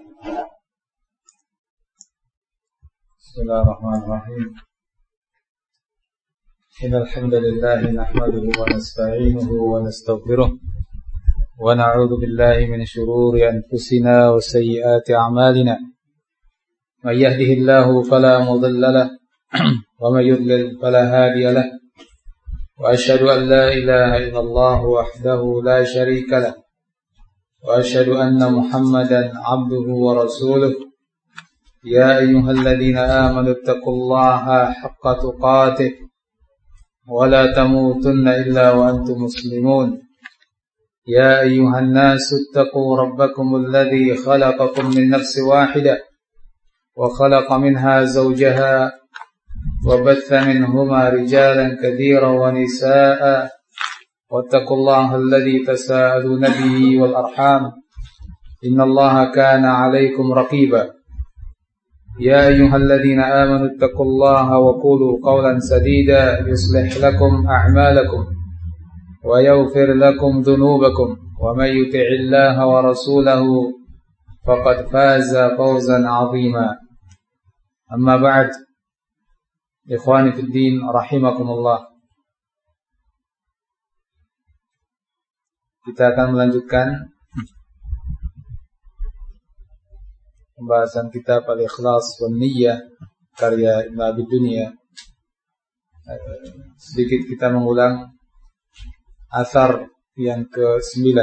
Bismillahirrahmanirrahim. Innal hamdalillah nahmaduhu wa nasta'inuhu wa nastaghfiruh wa na'udzu billahi min shururi anfusina wa sayyiati a'malina. May yahdihillahu fala mudilla lahu wa may yudlil fala hadiya lahu. Wa asyhadu an la ilaha illallah wahdahu la syarika lahu. Wa asyhadu anna Muhammadan 'abduhu wa rasuluh. Ya ayyuhalladzina amanu taqullaha haqqa tuqatih wa la tamutunna illa wa antum muslimun. Ya ayyuhan nasu taqu rabbakumul ladzi khalaqakum min nafsin wahidah wa khalaqa minha zawjaha wa batha minhuma rijalan katsiran wa nisaa'a wattaqullaha alladzi tasaaluna bihi wal arham innallaha kana 'alaykum raqiba. يا أيها الذين آمنوا اتقوا الله وقولوا قولا سديدا يصلح لكم أعمالكم ويغفر لكم ذنوبكم ومن يطع الله ورسوله فقد فاز فوزا عظيما. أما بعد إخواني في الدين رحمكم الله. Kita akan melanjutkan pembahasan kitab Al-Ikhlas wan Niyyah karya Ibnu Abi Dunya. Sedikit kita mengulang asar yang ke-9.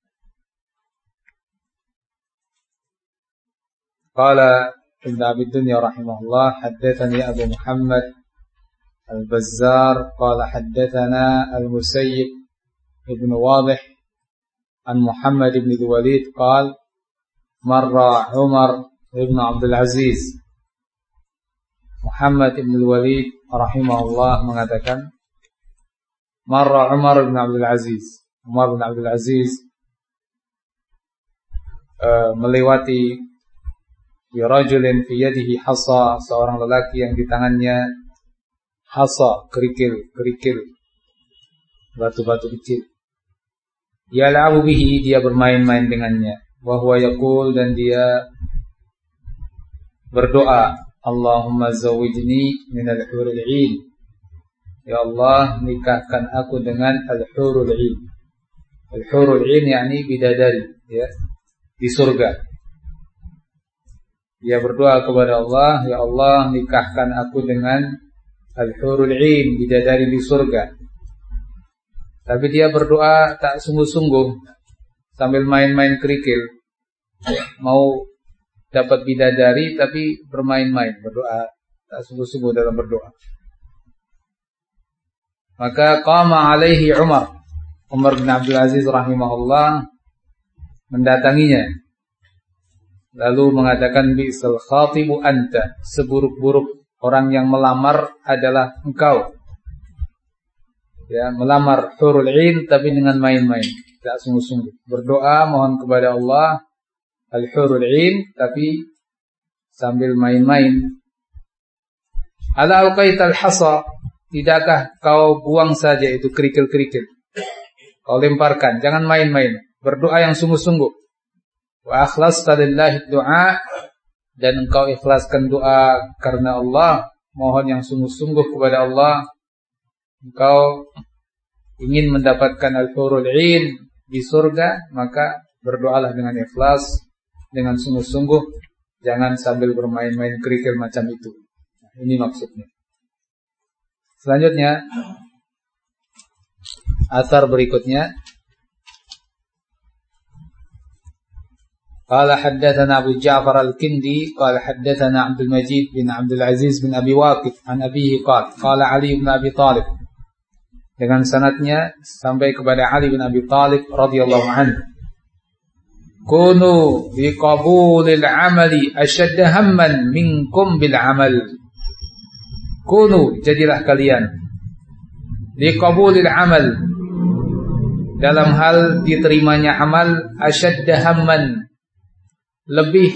Qala Ibnu Abi Dunya rahimahullah, haddatsani Abu Muhammad Al-Bazzar qala haddatsana Al-Musayyib ibn Wadih an Muhammad ibn Walid qala marra Umar ibn Abdul Aziz. Muhammad ibn Walid rahimahullah mengatakan marra Umar ibn Abdul Aziz. Umar ibn Abdul Aziz melewati bi rajulin fi yadihi hasa, seorang lelaki yang di tangannya hasa, kerikil batu-batu kecil. Yal'abu bihi, dia bermain-main dengannya. Wa huwa yaqul, dan dia berdoa, Allahumma zawwijni minal hurul 'ain. Ya Allah, nikahkan aku dengan al-hurul 'ain. Al-hurul 'ain yakni bidadari, ya, di surga. Dia berdoa kepada Allah, ya Allah, nikahkan aku dengan al-hurul 'ain, bidadari di surga. Tapi dia berdoa tak sungguh-sungguh, sambil main-main kerikil. Mau dapat bidadari tapi bermain-main, berdoa tak sungguh-sungguh dalam berdoa. Maka qama alaihi Umar bin Abdul Aziz rahimahullah mendatanginya, lalu mengatakan, bi'sal khatibu anta, seburuk-buruk orang yang melamar adalah engkau. Ya, melamar hurul 'ain tapi dengan main-main, tak sungguh-sungguh. Berdoa mohon kepada Allah al-hurul 'ain tapi sambil main-main. Ala alqaital hasa, tidakkah kau buang saja itu kerikil-kerikil, kau lemparkan, jangan main-main. Berdoa yang sungguh-sungguh. Wa akhlasta lillahi du'a, dan engkau ikhlaskan doa karena Allah, mohon yang sungguh-sungguh kepada Allah. Engkau ingin mendapatkan al-hurul 'ain di surga, maka berdoalah dengan ikhlas, dengan sungguh-sungguh, jangan sambil bermain-main kerikil macam itu. Nah, ini maksudnya. Selanjutnya, asar berikutnya. Qala haddatsana Abu Ja'far al-Kindi qala haddatsana Abdul Majid bin Abdul Aziz bin Abi Waqid an abihi qala Ali bin Abi Thalib, dengan sanadnya sampai kepada Ali bin Abi Thalib radhiyallahu anhu. Kunu bi qabulil amali ashadda hamman minkum bil amal. Kunu, jadilah kalian, bi qabulil amal, dalam hal diterimanya amal, ashadda hamman, lebih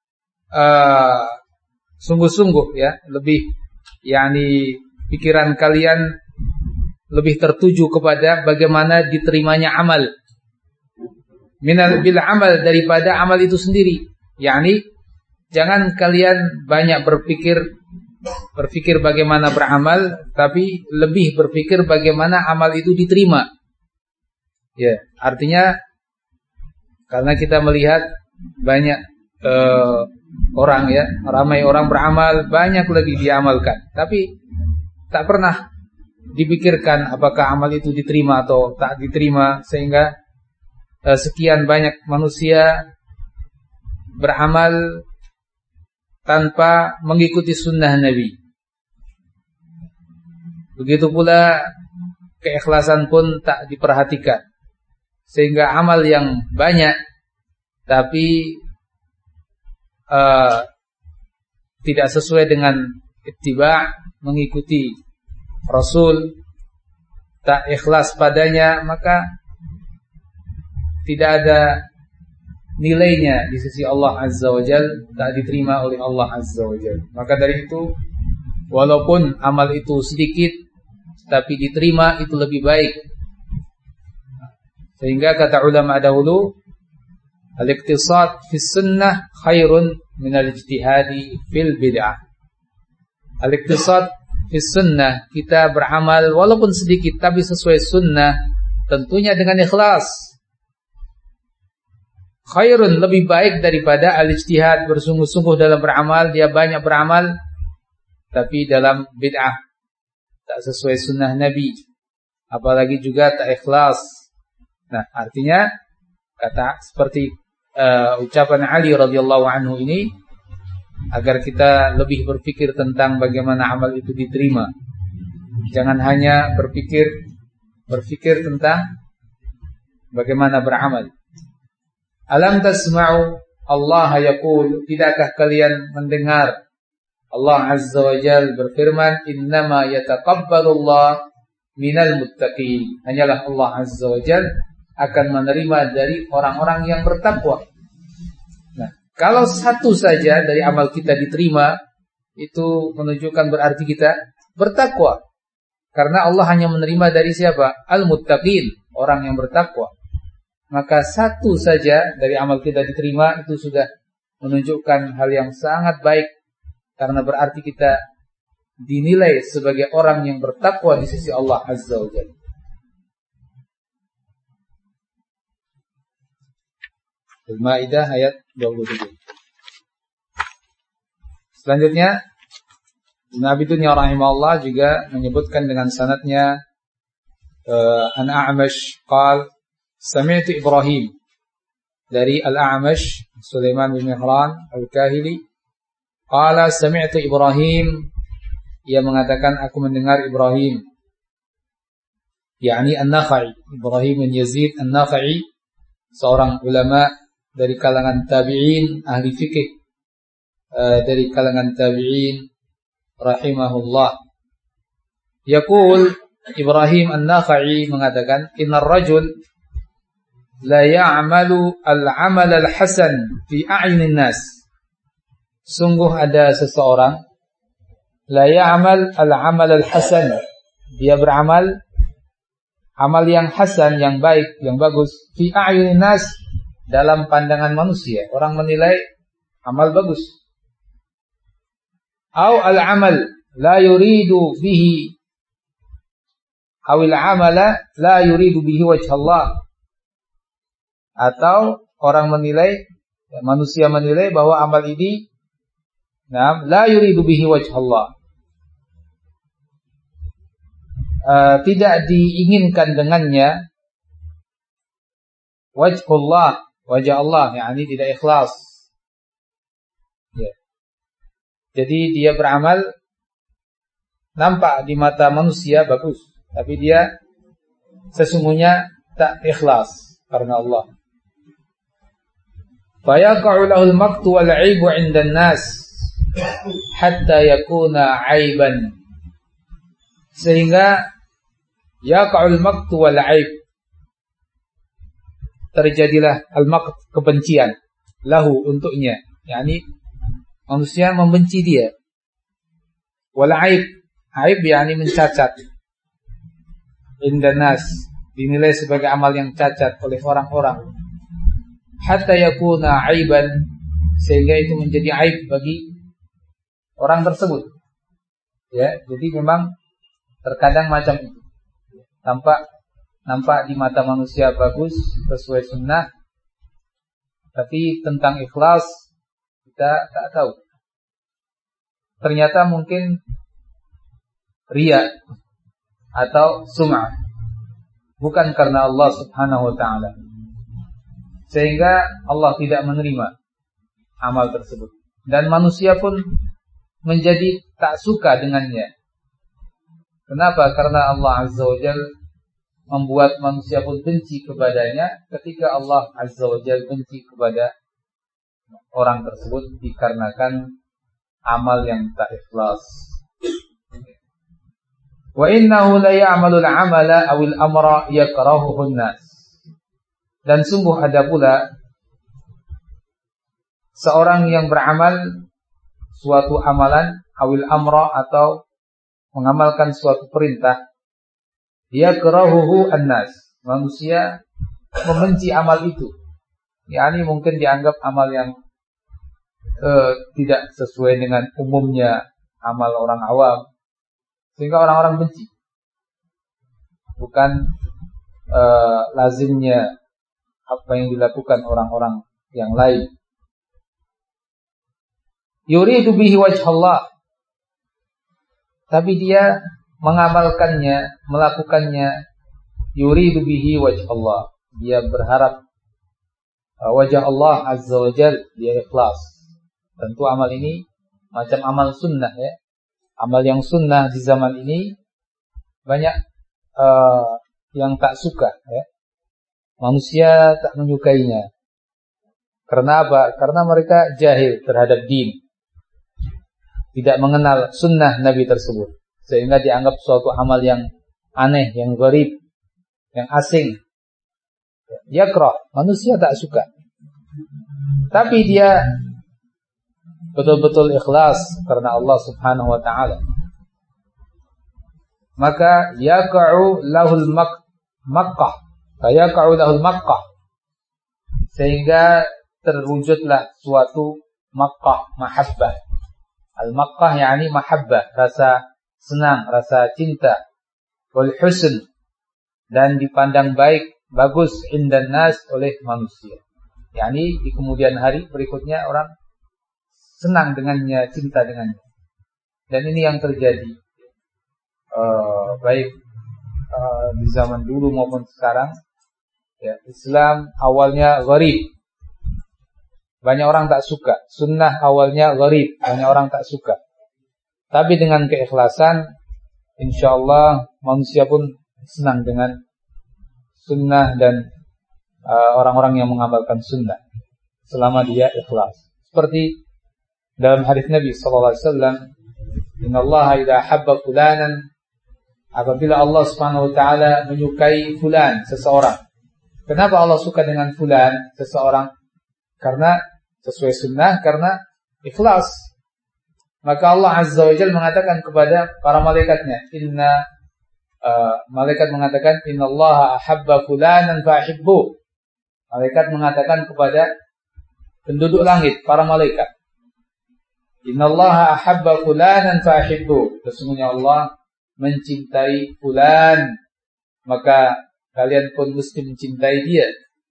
sungguh-sungguh, ya, lebih, yakni pikiran kalian lebih tertuju kepada bagaimana diterimanya amal. Minal bil amal, daripada amal itu sendiri. yakni jangan kalian banyak berpikir bagaimana beramal, tapi lebih berpikir bagaimana amal itu diterima. Ya, artinya karena kita melihat banyak orang ya, ramai orang beramal, banyak lagi diamalkan, tapi tak pernah dipikirkan apakah amal itu diterima atau tak diterima, sehingga sekian banyak manusia beramal tanpa mengikuti sunnah Nabi. Begitu pula keikhlasan pun tak diperhatikan, sehingga amal yang banyak tapi tidak sesuai dengan ittiba', mengikuti Rasul, tak ikhlas padanya, maka tidak ada nilainya di sisi Allah Azza wa Jalla, tak diterima oleh Allah Azza wa Jalla. Maka dari itu, walaupun amal itu sedikit tapi diterima, itu lebih baik. Sehingga kata ulama dahulu, al-iqtisad fi sunnah khairun min al-ijtihadi fil bid'ah. Al-iqtisad fi sunnah, kita beramal walaupun sedikit tapi sesuai sunnah, tentunya dengan ikhlas, khairun, lebih baik daripada al-ijtihad, bersungguh-sungguh dalam beramal, dia banyak beramal tapi dalam bid'ah, tak sesuai sunnah Nabi, apalagi juga tak ikhlas. Nah, artinya kata seperti ucapan Ali radhiyallahu anhu ini, agar kita lebih berpikir tentang bagaimana amal itu diterima. Jangan hanya berpikir tentang bagaimana beramal. Alam tasma'u Allah yaqul, tidakkah kalian mendengar Allah Azza wa Jalla berfirman, innama yataqabbalullah minal muttaqin, hanyalah Allah Azza wa Jalla akan menerima dari orang-orang yang bertakwa. Nah, kalau satu saja dari amal kita diterima, itu menunjukkan berarti kita bertakwa. Karena Allah hanya menerima dari siapa? Al-muttaqin, orang yang bertakwa. Maka satu saja dari amal kita diterima, itu sudah menunjukkan hal yang sangat baik, karena berarti kita dinilai sebagai orang yang bertakwa di sisi Allah Azza wa Jalla. Al-Maidah ayat 27. Selanjutnya, Nabi Dunya rahimahullah juga menyebutkan dengan sanadnya an A'mash qal sami'tu Ibrahim, dari Al-A'mash Sulaiman bin Mihran Al-Kahili, qala sami'tu Ibrahim, ia mengatakan aku mendengar Ibrahim, yakni An-Nakhai, Ibrahim bin Yazid An-Nakhai, seorang ulama dari kalangan tabi'in, ahli fikih dari kalangan tabi'in rahimahullah. Yaqul, Ibrahim An-Nakhai mengatakan, innar rajul la ya'malu al-amal al-hasan fi a'yunin nas. Sungguh ada seseorang la ya'mal al-amal al-hasan, dia beramal amal yang hasan, yang baik, yang bagus, fi a'yunin nas, dalam pandangan manusia, orang menilai amal bagus. Au al-amal la yuridu bihi, awil amala la yuridu bihi wajh Allah, atau orang menilai, manusia menilai bahwa amal ini la yuridu bihi wajh Allah, tidak diinginkan dengannya wajhullah, wajah Allah, yakni tidak ikhlas. Ya. Jadi dia beramal nampak di mata manusia bagus, tapi dia sesungguhnya tak ikhlas karena Allah. Fayaqa'u lahul maqtu wal 'aibu 'inda an-nas hatta yakuna 'aiban. Sehingga yaqa'ul maqtu wal 'aib, terjadilah al-maqt, kebencian, lahu, untuknya, yakni manusia membenci dia. Wal 'aib, aib yakni mencacat, inda nas, dinilai sebagai amal yang cacat oleh orang-orang. Hatta yakuna 'aiban, sehingga itu menjadi aib bagi orang tersebut. Ya, jadi memang terkadang macam itu. Nampak di mata manusia bagus, sesuai sunnah, tapi tentang ikhlas kita tak tahu. Ternyata mungkin riya atau sum'ah, bukan karena Allah Subhanahu wa ta'ala, sehingga Allah tidak menerima amal tersebut. Dan manusia pun menjadi tak suka dengannya. Kenapa? Karena Allah Azza wa Jalla membuat manusia pun benci kepadanya, ketika Allah Azza wa Jalla benci kepada orang tersebut dikarenakan amal yang tak ikhlas. Wa innahu la ya'malul 'amala awil amra yakrahuhu an-nas. Dan sungguh ada pula seorang yang beramal suatu amalan awil amra, atau mengamalkan suatu perintah, yakrahuhu an-nas, manusia membenci amal itu. Yani mungkin dianggap amal yang tidak sesuai dengan umumnya amal orang awam, sehingga orang-orang benci. Bukan lazimnya apa yang dilakukan orang-orang yang lain. Yuridu bihi wajhallah, tapi dia mengamalkannya, melakukannya yuridu bihi wajhallah, dia berharap wajah Allah Azza wa Jalla, dia ikhlas. Tentu amal ini macam amal sunnah, ya. Amal yang sunnah di zaman ini banyak yang tak suka, ya. Manusia tak menyukainya. Karena apa? Karena mereka jahil terhadap din, tidak mengenal sunnah Nabi tersebut, sehingga dianggap suatu amal yang aneh, yang gharib, yang asing. Yakrah, manusia tak suka. Tapi dia betul-betul ikhlas karena Allah Subhanahu wa ta'ala, maka yaqa'u lahul makkah, yaqa'u lahul makkah, sehingga terwujudlah suatu makkah, mahabbah. Al-makkah yakni mahabbah, rasa senang, rasa cinta, wal husn, dan dipandang baik, bagus indan nas, oleh manusia. Yakni di kemudian hari berikutnya orang senang dengannya, cinta dengannya. Dan ini yang terjadi baik di zaman dulu maupun sekarang. Ya, Islam awalnya gharib, banyak orang tak suka. Sunnah awalnya gharib, banyak orang tak suka. Tapi dengan keikhlasan, insyaallah manusia pun senang dengan sunnah dan orang-orang yang mengamalkan sunnah, selama dia ikhlas. Seperti dalam hadis Nabi sallallahu alaihi wasallam, "Innallaha idza habba fulanan", apabila Allah Subhanahu wa taala menyukai fulan, seseorang. Kenapa Allah suka dengan fulan, seseorang? Karena sesuai sunnah, karena ikhlas. Maka Allah Azza wa Jalla mengatakan kepada para malaikatnya, malaikat mengatakan, "Innallaha ahabba fulanan fa'ahibbu". Malaikat mengatakan kepada penduduk langit, para malaikat, "Innallaha ahabba fulanan fa'ahibbu". Sesungguhnya Allah mencintai fulan, maka kalian pun mesti mencintai dia.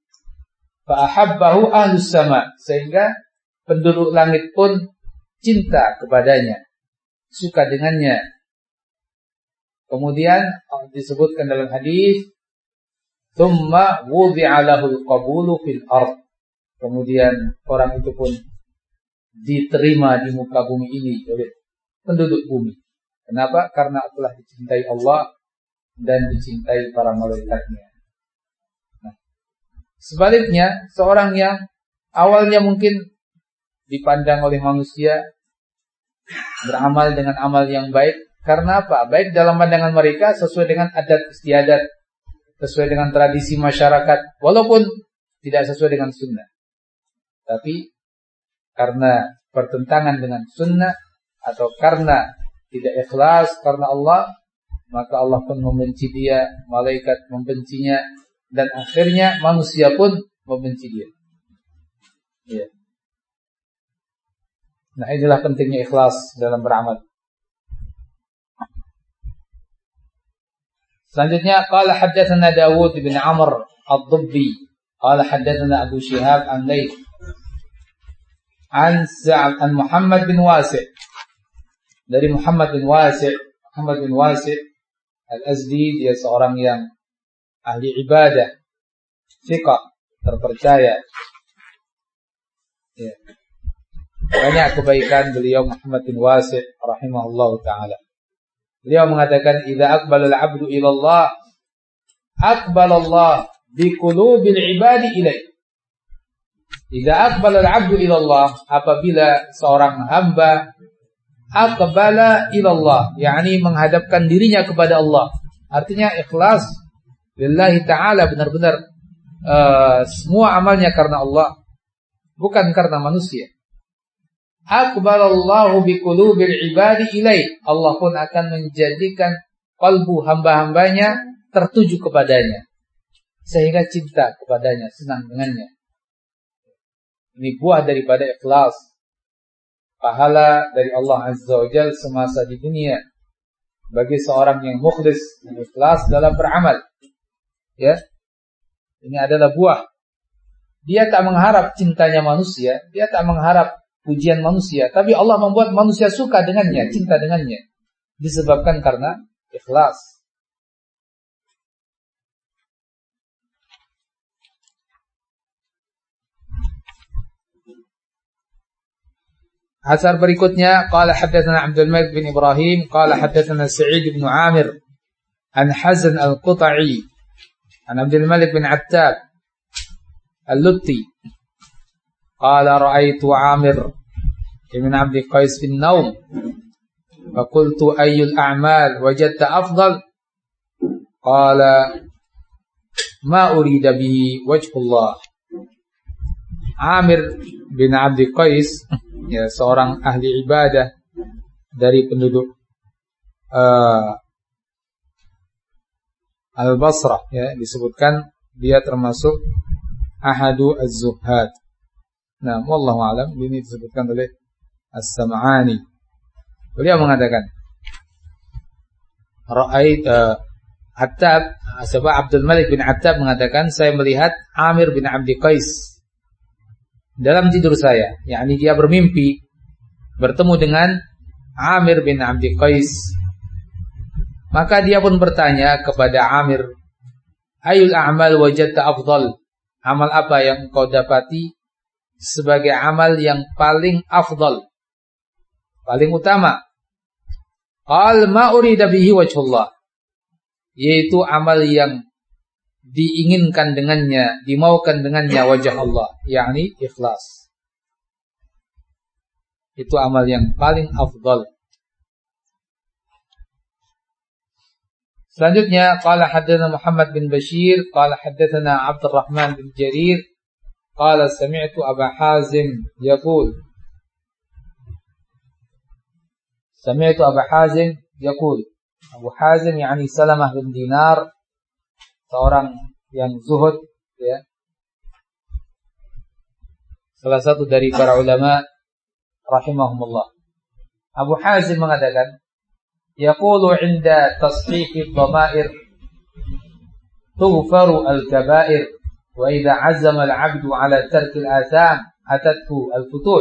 Fa'ahabbahu ahlus sama, sehingga penduduk langit pun cinta kepadanya, suka dengannya. Kemudian disebutkan dalam hadis, "Tsumma wudi'a lahul qabulu fil ard". Kemudian orang itu pun diterima di muka bumi ini oleh penduduk bumi. Kenapa? Karena telah dicintai Allah dan dicintai para malaikatnya. Nah, sebaliknya, seorang yang awalnya mungkin dipandang oleh manusia beramal dengan amal yang baik, karena apa? Baik dalam pandangan mereka, sesuai dengan adat istiadat, sesuai dengan tradisi masyarakat, walaupun tidak sesuai dengan sunnah. Tapi karena pertentangan dengan sunnah, atau karena tidak ikhlas karena Allah, maka Allah pun membenci dia, malaikat membencinya, dan akhirnya manusia pun membenci dia. Ya. Nah, inilah pentingnya ikhlas dalam beramal. Selanjutnya, qala haddatsana Dawud bin Amr ad-Dubbi, qala haddatsana Abu Shihab an Layth an Muhammad bin Wasi', dari Muhammad bin Wasi'. Muhammad bin Wasi' Al-Azdi, dia seorang yang ahli ibadah, thiqah, terpercaya. Ya. Banyak kebaikan beliau Muhammad bin Wasi' rahimahullahu taala. Beliau mengatakan, "Idza aqbala al-'abdu ila Allah, aqbala Allah bi qulubil ibadi ilaih." Idza aqbala al-'abdu ila Allah, apabila seorang hamba aqbala ila Allah, yakni menghadapkan dirinya kepada Allah. Artinya ikhlas lillahi ta'ala, benar-benar semua amalnya karena Allah, bukan karena manusia. Aqbalallahu biqulubil ibadi ilaih, Allah pun akan menjadikan kalbu hamba-hambanya tertuju kepadanya, sehingga cinta kepadanya, senang dengannya. Ini buah daripada ikhlas, pahala dari Allah Azza wa Jalla semasa di dunia bagi seorang yang mukhlis dan ikhlas dalam beramal. Ya, ini adalah buah. Dia tak mengharap cintanya manusia, dia tak mengharap pujian manusia, tapi Allah membuat manusia suka dengannya, cinta dengannya, disebabkan karena ikhlas. Asar berikutnya, qala haddatsana Abdul Malik bin Ibrahim, qala haddatsana Sa'id bin Amir an Hazan al-Quta'i an Abdul Malik bin Attab al-Lutti, qala ra'aitu Amir ibn Abdi Qais bin Naum fa qultu ayyul a'mal wajadta afdal, qala ma urida bihi wajhullah. Amir bin Abdi Qais, ya, seorang ahli ibadah dari penduduk Al-Basrah, ya, disebutkan dia termasuk ahadu az-zuhad. Nah, wallahu alam, ini disebutkan oleh As-Sam'ani. Beliau mengatakan, ra'ait Attab, sebab Abdul Malik bin Attab mengatakan, saya melihat Amir bin Abdi Qais dalam tidur saya, yakni dia bermimpi bertemu dengan Amir bin Abdi Qais. Maka dia pun bertanya kepada Amir, ayul a'mal wajadta afdal, amal apa yang kau dapati sebagai amal yang paling afdal, paling utama? Qal ma urida bihi wajhullah, yaitu amal yang diinginkan dengannya, dimaukan dengannya wajah Allah, yakni ikhlas. Itu amal yang paling afdal. Selanjutnya, qala haddatsana Muhammad bin Bashir, qala haddatsana Abdurrahman bin Jarir, qala sami'tu Aba Hazim yaqul, sami'tu Aba Hazim yaqul. Abu Hazim yakni Salamah bin Dinar, seorang yang zuhud, ya, salah satu dari para ulama rahimahumullah. Abu Hazim mengatakan, yaqulu 'inda tashihi ad-dhamair tughfaru al-kaba'ir wa idza 'azama al-'abdu 'ala tarki al-atham atathu al-futur.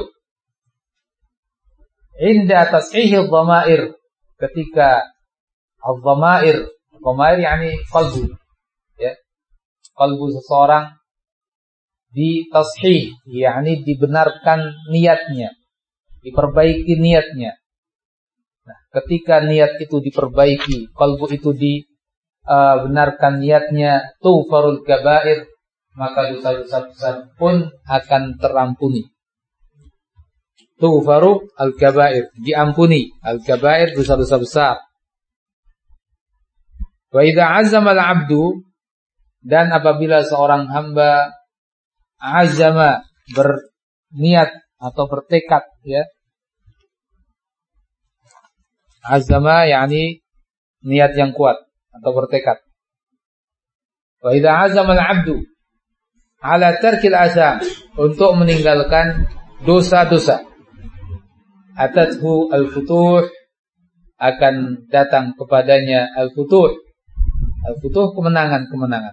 'Inda tashihi ad-dhamair, ketika ad-dhamair, dhamair yakni qalbu, ya, qalbu seseorang ditashih, yakni dibenarkan niatnya, diperbaiki niatnya. Nah, ketika niat itu diperbaiki, qalbu itu dibenarkan niatnya, tughfarul kabair, maka dosa-dosa besar pun akan terampuni. Tughfaru al-kabair, diampuni al-kabair, dosa-dosa besar. Wa idza 'azama al-'abdu, dan apabila seorang hamba azama, berniat atau bertekad, ya, azama yakni niat yang kuat atau bertekad. Wa idza 'azama al-'abdu 'ala tarkil atham, untuk meninggalkan dosa-dosa. atathu al-futuh, akan datang kepadanya al-futuh. Al-futuh kemenangan-kemenangan.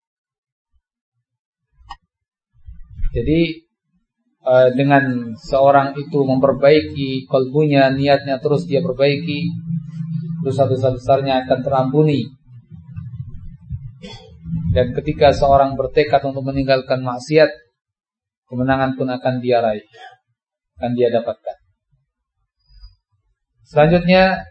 Jadi dengan seorang itu memperbaiki kalbunya, niatnya terus dia perbaiki, dosa-dosa besarnya akan terampuni. Dan ketika seorang bertekad untuk meninggalkan maksiat, kemenangan pun akan dia raih, akan dia dapatkan. Selanjutnya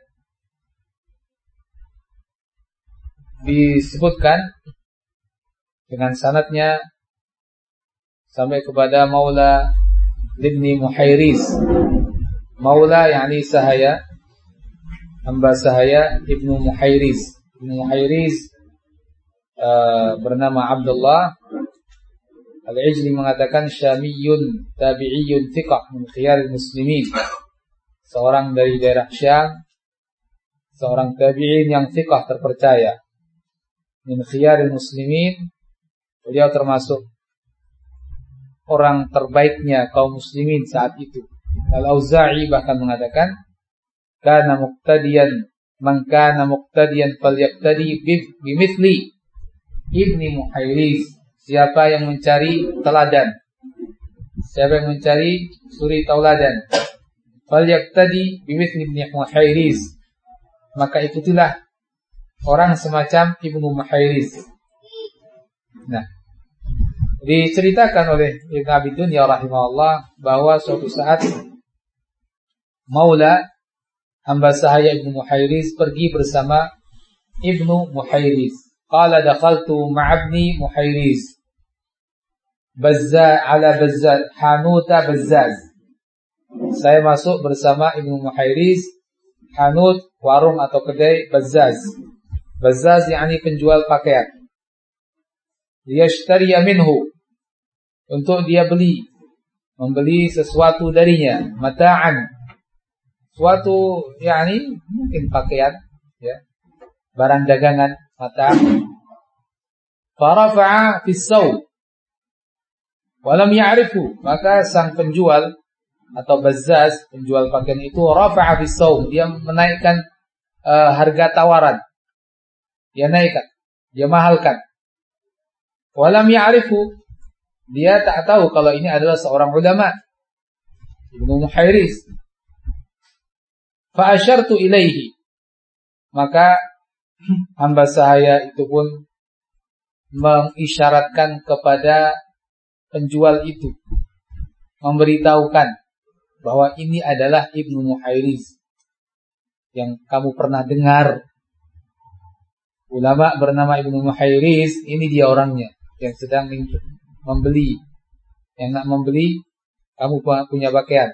disebutkan dengan sanadnya sampai kepada Maula Ibni Muhairis. Maula yakni sahaya, hamba sahaya Ibnu Muhairis. Ibnu Muhairis bernama Abdullah Al-Ijli, mengatakan Syamiyun tabi'iyun thiqah min khiyaril muslimin, seorang dari daerah Syam, seorang tabi'in yang thiqah, terpercaya, min khiyaril muslimin, beliau termasuk orang terbaiknya kaum muslimin saat itu. Al-Auza'i bahkan mengatakan, kana muqtadiyan, man kana muqtadiyan falyaqtadi bimithli Ibni Muhairis. Siapa yang mencari teladan, siapa yang mencari suri tauladan, falyaqtadi bimithli Ibni Muhairis, maka ikutilah orang semacam Ibnu Muhairis. Nah, diceritakan oleh Ibn Abi Dunya rahimahullah bahwa suatu saat Maula hamba sahaya Ibnu Muhairis pergi bersama Ibnu Muhairis. Qala dakhaltu ma'abni Muhairis Bazzaz ala Bazzaz Hanuta Bazzaz. Saya masuk bersama Ibnu Muhairis Hanut, warung atau kedai Bazzaz. Bazzaz yakni penjual pakaian. Liyashtariya minhu, untuk dia membeli sesuatu darinya, mata'an, suatu yakni mungkin pakaian, ya, barang dagangan, mata'an. Farafa'a fis-sawb wa lam ya'rifu, maka sang penjual atau Bazzaz, penjual pakaian itu, rafa'a fis-sawb, dia menaikkan harga tawaran. Dia naikkan, dia mahalkan. Wa lam ya'rifu, dia tak tahu kalau ini adalah seorang ulama, Ibnu Muhairis. Fa asyartu ilaihi, maka hamba sahaya itu pun mengisyaratkan kepada penjual itu, memberitahukan bahwa ini adalah Ibnu Muhairis yang kamu pernah dengar. Ulama bernama Ibnu Muhairis, ini dia orangnya yang sedang membeli, yang nak membeli, kamu punya pakaian.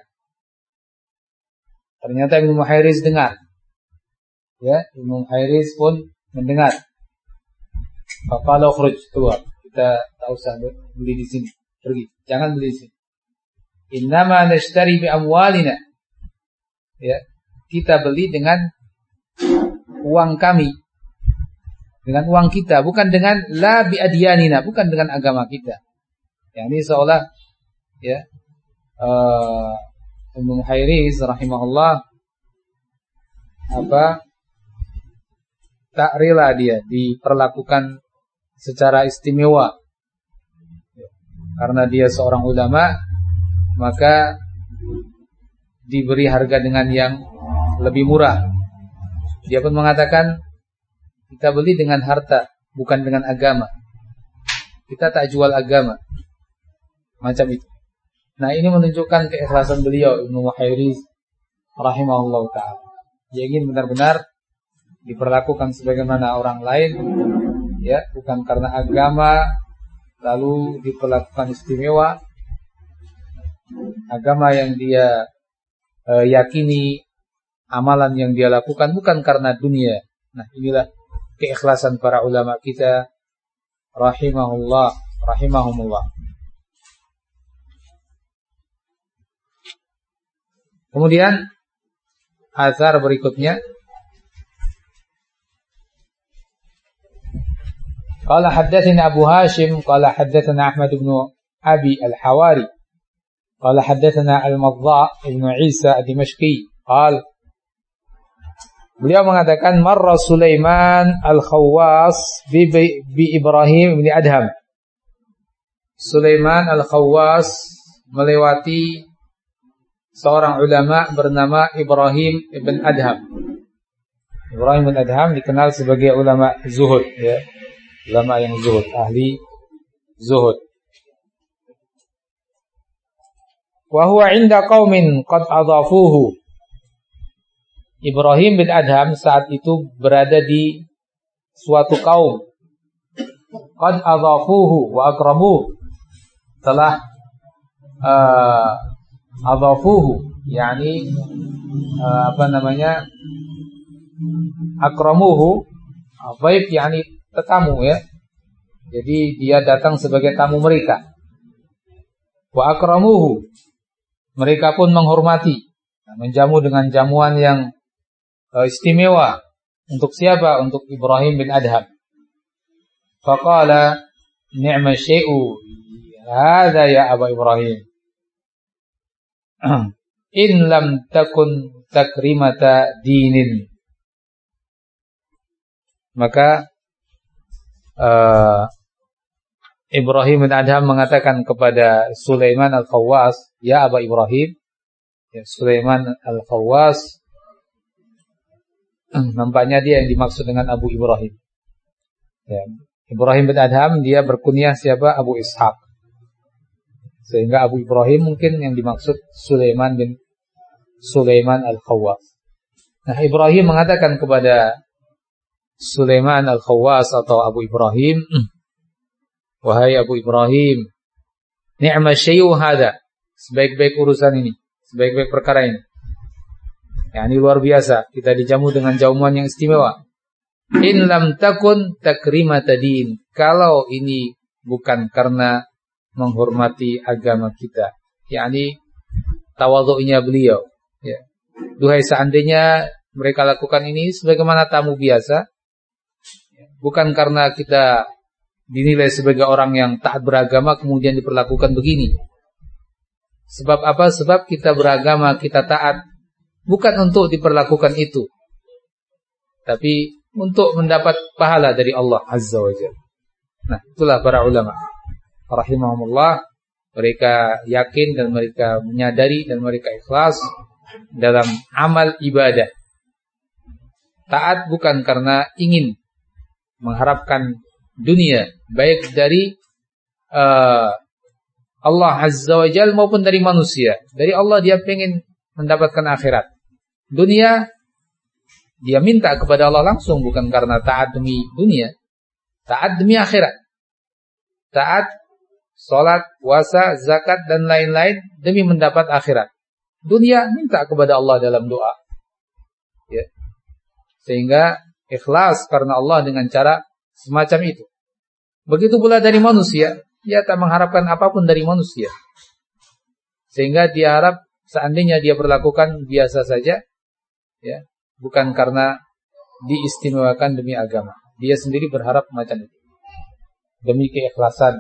Ternyata Ibnu Muhairis dengar, ya, Ibnu Muhairis pun mendengar. Faqala ukhruj, keluar, kita tak usah beli di sini, pergi, jangan beli di sini. Innama nashtari bi amwalina, ya, kita beli dengan uang kami, dengan uang kita, bukan dengan la bi adyanina, bukan dengan agama kita. Yang ini seolah, ya, Ibnu Muhairis rahimahullah tak rela dia diperlakukan secara istimewa, karena dia seorang ulama, maka diberi harga dengan yang lebih murah. Dia pun mengatakan, kita beli dengan harta, bukan dengan agama. Kita tak jual agama, macam itu. Nah, ini menunjukkan keikhlasan beliau, Ibnu Muhairis rahimahullah ta'ala. Dia ingin benar-benar diperlakukan sebagaimana orang lain, ya, bukan karena agama lalu diperlakukan istimewa. Agama yang dia yakini, amalan yang dia lakukan bukan karena dunia. Nah, inilah keikhlasan para ulama kita rahimahumullah. Kemudian athar berikutnya, qala haddatsana Abu Hashim qala haddatsana Ahmad bin Abi al-Hawari Qala haddatsana Al-Madha' Ibnu Isa Ad-Dimashqi. Beliau mengatakan marra Sulaiman Al-Khawwas bi Ibrahim bin Adham. Sulaiman Al-Khawwas melewati seorang ulama bernama Ibrahim ibn Adham. Ibrahim bin Adham dikenal sebagai ulama zuhud, ya. Ulama yang zuhud, ahli zuhud. Wa huwa 'inda qaumin qad adhafuhu. Ibrahim bin Adham saat itu berada di suatu kaum. Qad adhafuhu wa akramuhu. Telah adhafuhu, yakni akramuhu, dhaif yakni tetamu, ya. Jadi dia datang sebagai tamu mereka. Wa akramuhu, mereka pun menghormati, menjamu dengan jamuan yang istimewa. Untuk siapa? Untuk Ibrahim bin Adham. Faqala ni'ma syai'u hadza ya Aba Ibrahim. In lam takun takrimata dinin. Maka Ibrahim bin Adham mengatakan kepada Sulaiman Al-Khawwas, ya Aba Ibrahim, ya Sulaiman Al-Khawwas. Nampaknya dia yang dimaksud dengan Abu Ibrahim, ya. Ibrahim bin Adham dia berkunyah siapa? Abu Ishaq. Sehingga Abu Ibrahim mungkin yang dimaksud Sulaiman bin Sulaiman Al-Khawwas. Nah, Ibrahim mengatakan kepada Sulaiman Al-Khawwas atau Abu Ibrahim, wahai Abu Ibrahim, ni'ma syai'u hadza, sebaik-baik urusan ini, sebaik-baik perkara ini. Ya, ini luar biasa, kita dijamu dengan jamuan yang istimewa. In lam takun takrimata din, kalau ini bukan karena menghormati agama kita, yakni tawadhu'nya beliau, ya. Duhai seandainya mereka lakukan ini sebagaimana tamu biasa, bukan karena kita dinilai sebagai orang yang taat beragama kemudian diperlakukan begini. Sebab apa? Sebab kita beragama, kita taat bukan untuk diperlakukan itu, tapi untuk mendapat pahala dari Allah Azza wa Jalla. Nah, itulah para ulama rahimahumullah. Mereka yakin dan mereka menyadari dan mereka ikhlas dalam amal ibadah. Taat bukan karena ingin mengharapkan dunia, baik dari Allah Azza wa Jalla maupun dari manusia. Dari Allah dia pengen mendapatkan akhirat. Dunia dia minta kepada Allah langsung, bukan karena taat demi dunia, taat demi akhirat. Taat, salat, puasa, zakat dan lain-lain demi mendapat akhirat. Dunia minta kepada Allah dalam doa, ya. Sehingga ikhlas karena Allah dengan cara semacam itu. Begitu pula dari manusia, dia tak mengharapkan apapun dari manusia. Sehingga dia harap seandainya dia berlakukan biasa saja, ya, bukan karena diistimewakan demi agama. Dia sendiri berharap macam itu, demi keikhlasan.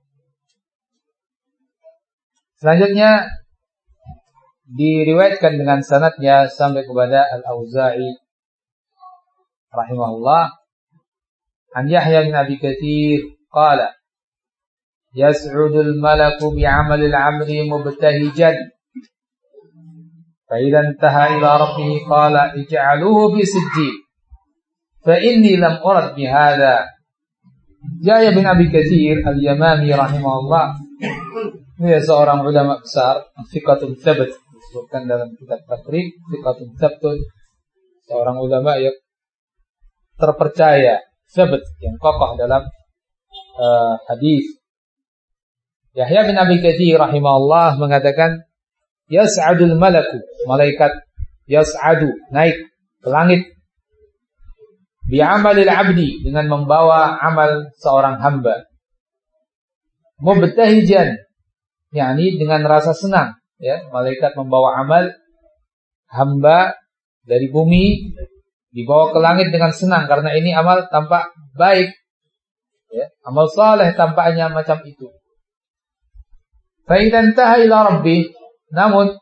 Selanjutnya diriwayatkan dengan sanadnya sampai kepada Al-Auza'i rahimahullah, an Yahya bin Abi Katsir qala yas'udul malaku bi'amalil 'amri mubtahijan فإذا انتهى إلى ربه قال اجعلوه في سجين فإني لم أرد بهذا. Yahya bin Abi Katsir Al-Yamami rahimahullah, ini seorang ulama besar, thiqatun tsabt, disebutkan dalam kitab Taqrib, thiqatun tsabtun, seorang ulama yang terpercaya, tsabt, yang kokoh dalam hadis. Yahya bin Abi Katsir rahimahullah mengatakan, yas'adul malaku, malaikat yas'adu, naik ke langit, bi'amalil abdi, dengan membawa amal seorang hamba, mubtahijan, yakni dengan rasa senang, ya. Malaikat membawa amal hamba dari bumi dibawa ke langit dengan senang karena ini amal tampak baik, ya. Amal saleh tampaknya macam itu. Fa idza intaha ila rabbih, namun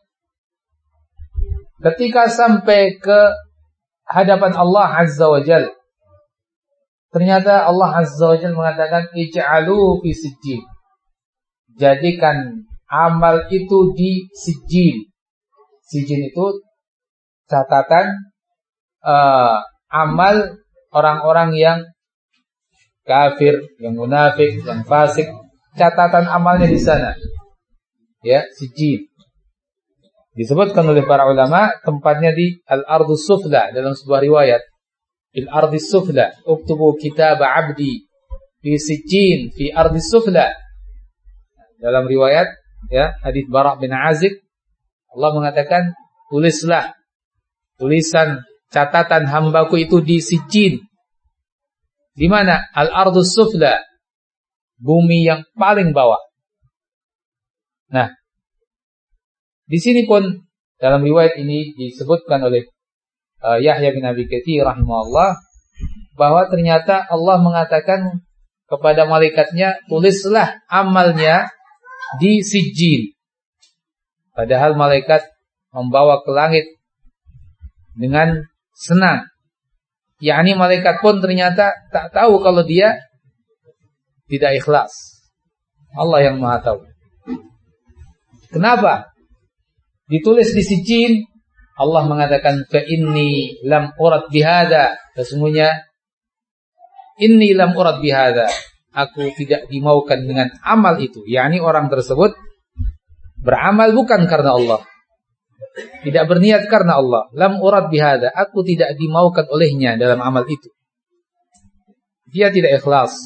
ketika sampai ke hadapan Allah Azza wa Jalla, ternyata Allah Azza wa Jalla mengatakan ij'alu fi sijjin. Jadikan amal itu di sijjin. Sijjin itu catatan amal orang-orang yang kafir, yang munafik, yang fasik, catatan amalnya di sana. Ya, sijjin. Disebutkan oleh para ulama tempatnya di al-ardus sufla dalam sebuah riwayat. Fil ardis sufla, uktubu kitab 'abdi fi sijjin fi ardis sufla. Dalam riwayat ya, hadis Bara' bin Azib, Allah mengatakan, tulislah tulisan catatan hambaku itu di sijjin. Di mana? Al-ardus sufla, bumi yang paling bawah. Nah, di sini pun dalam riwayat ini disebutkan oleh Yahya bin Abi Katsir rahimahullah bahwa ternyata Allah mengatakan kepada malaikatnya, tulislah amalnya di sijjin. Padahal malaikat membawa ke langit dengan senang. Yakni malaikat pun ternyata tak tahu kalau dia tidak ikhlas. Allah yang Maha tahu. Kenapa? Ditulis di sijjin, Allah mengatakan fa inni lam urad bihada. Sesungguhnya inni lam urad bihada. Aku tidak dimaukan dengan amal itu. Yakni orang tersebut beramal bukan karena Allah. Tidak berniat karena Allah. Lam urad bihada. Aku tidak dimaukan olehnya dalam amal itu. Dia tidak ikhlas.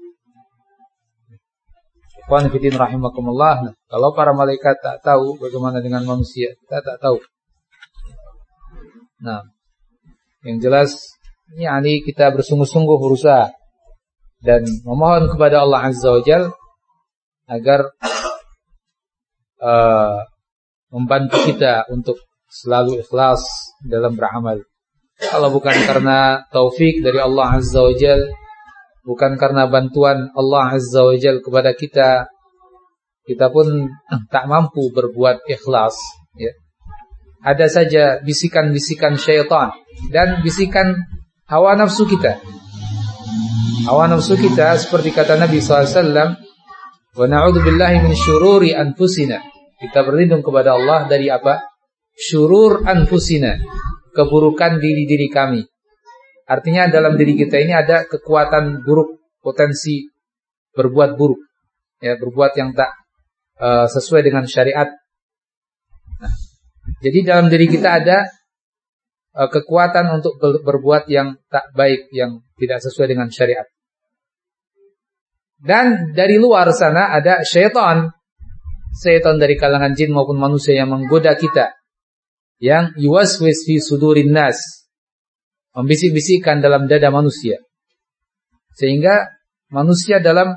Ikhwan fillah rahimakumullah. Nah, kalau para malaikat tak tahu bagaimana dengan manusia, kita tak tahu. Nah, yang jelas yakni kita bersungguh-sungguh berusaha dan memohon kepada Allah Azza wa Jalla agar membantu kita untuk selalu ikhlas dalam beramal. Kalau bukan karena taufik dari Allah Azza wa Jalla, bukan karena bantuan Allah Azza wa Jalla kepada kita, kita pun tak mampu berbuat ikhlas. Ya. Ada saja bisikan-bisikan syaitan dan bisikan hawa nafsu kita. Hawa nafsu kita seperti kata Nabi SAW, wa na'udzu billahi min syururi anfusina. Kita berlindung kepada Allah dari apa? Syurur anfusina, keburukan diri-diri kami. Artinya dalam diri kita ini ada kekuatan buruk, potensi berbuat buruk, ya, berbuat yang tak sesuai dengan syariat. Nah, jadi dalam diri kita ada kekuatan untuk berbuat yang tak baik, yang tidak sesuai dengan syariat. Dan dari luar sana ada syaitan. Syaitan dari kalangan jin maupun manusia yang menggoda kita, yang yuwaswis fi sudurin nas, membisik-bisikkan dalam dada manusia, sehingga manusia dalam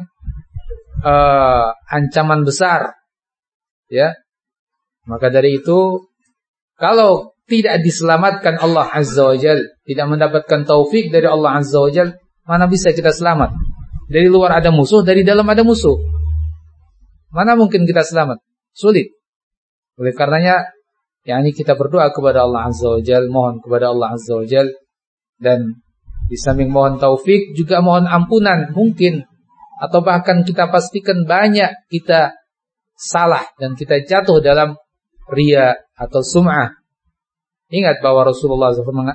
ancaman besar. Ya, maka dari itu, kalau tidak diselamatkan Allah Azza wa Jalla, tidak mendapatkan taufik dari Allah Azza wa Jalla, mana bisa kita selamat? Dari luar ada musuh, dari dalam ada musuh. Mana mungkin kita selamat? Sulit. Oleh karenanya, yakni kita berdoa kepada Allah Azza wa Jalla, mohon kepada Allah Azza wa Jalla, dan di samping mohon taufik juga mohon ampunan mungkin, atau bahkan kita pastikan banyak kita salah dan kita jatuh dalam riya atau sum'ah. Ingat bahwa Rasulullah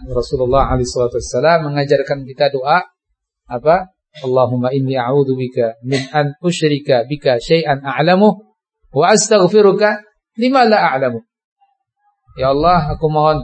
SAW mengajarkan kita doa apa? Allahumma inni a'udzubika min an usyrika bika syai'an a'lamu wa astaghfiruka lima la a'lamu. Ya Allah, aku mohon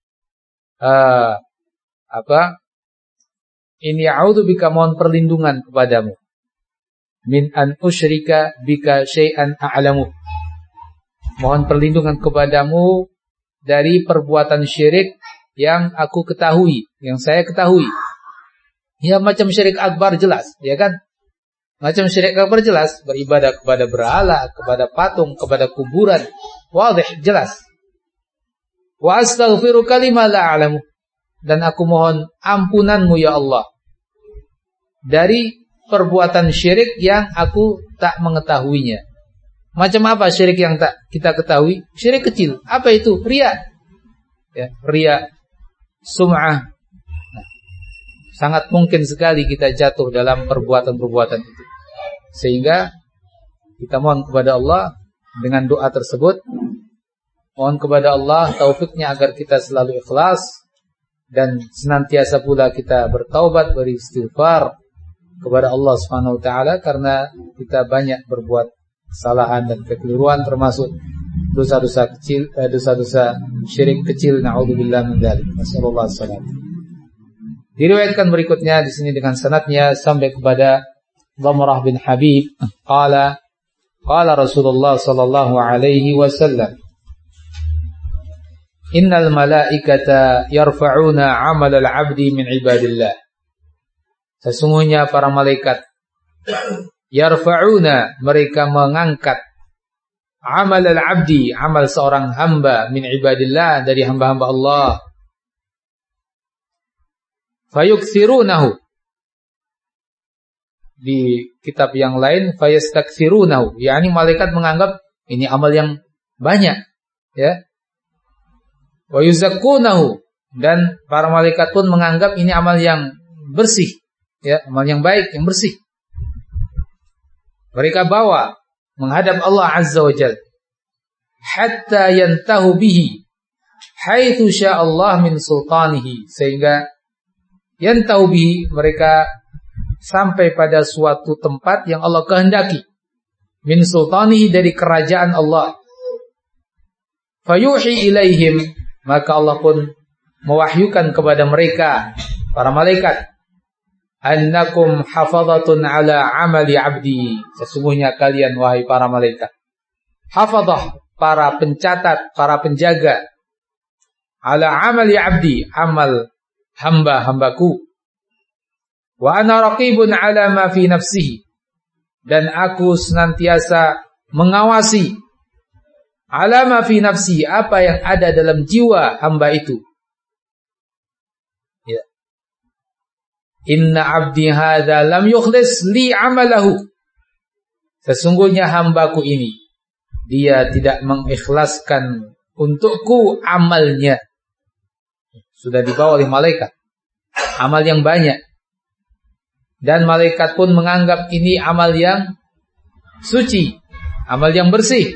inni a'udzubika, mohon perlindungan kepadamu, min an usyrika bika syai'an a'lamu, mohon perlindungan kepadamu dari perbuatan syirik yang aku ketahui, yang saya ketahui. Ya, macam syirik akbar jelas, ya kan? Macam syirik akbar jelas, beribadah kepada berhala, kepada patung, kepada kuburan, wadih, jelas. Wa astaghfiruka lima la a'lamu, dan aku mohon ampunanmu ya Allah dari perbuatan syirik yang aku tak mengetahuinya. Macam apa syirik yang tak kita ketahui? Syirik kecil. Apa itu? Riya. Ya, riya, sum'ah. Nah, sangat mungkin sekali kita jatuh dalam perbuatan-perbuatan itu. Sehingga kita mohon kepada Allah dengan doa tersebut, mohon kepada Allah taufiknya agar kita selalu ikhlas dan senantiasa pula kita bertaubat, beristighfar kepada Allah Subhanahu wa taala karena kita banyak berbuat kesalahan dan kekeliruan termasuk dosa-dosa kecil, dosa-dosa syirik kecil, naudzubillah min dzalik. Nasallallahu alaihi wasallam. Diriwayatkan berikutnya di sini dengan sanadnya sampai kepada Dhamrah bin Habib, qala Rasulullah sallallahu alaihi wasallam, innal malaikata yarfa'una 'amal al-'abdi min ibadillah. Sesungguhnya para malaikat yarfa'una, mereka mengangkat, amal al-'abdi, amal seorang hamba, min ibadillah, dari hamba-hamba Allah. Fayukthirunahu, di kitab yang lain fayastakthirunahu, yakni malaikat menganggap ini amal yang banyak, ya. Wa yuzakkunahu, dan para malaikat pun menganggap ini amal yang bersih, ya, amal yang baik, yang bersih. Mereka bawa menghadap Allah Azza wa Jalla hatta yantahu bihi haitsu sya'allah min sultanihi, sehingga yantahu bihi, mereka sampai pada suatu tempat yang Allah kehendaki, min sultanihi, dari kerajaan Allah. Fayuhi ilaihim, maka Allah pun mewahyukan kepada mereka, para malaikat, annakum hafadhatun ala amali abdi, sesungguhnya kalian wahai para malaikat, hafadhah, para pencatat, para penjaga, ala amali abdi, amal hamba-hambaku, wa ana raqibun ala ma fi nafsihi, dan aku senantiasa mengawasi, ala ma fi nafsihi, apa yang ada dalam jiwa hamba itu. Inna abdi hadza lam yukhlis li amalahu, sesungguhnya hambaku ini, dia tidak mengikhlaskan untukku amalnya. Sudah dibawa oleh malaikat, amal yang banyak, dan malaikat pun menganggap ini amal yang suci, amal yang bersih.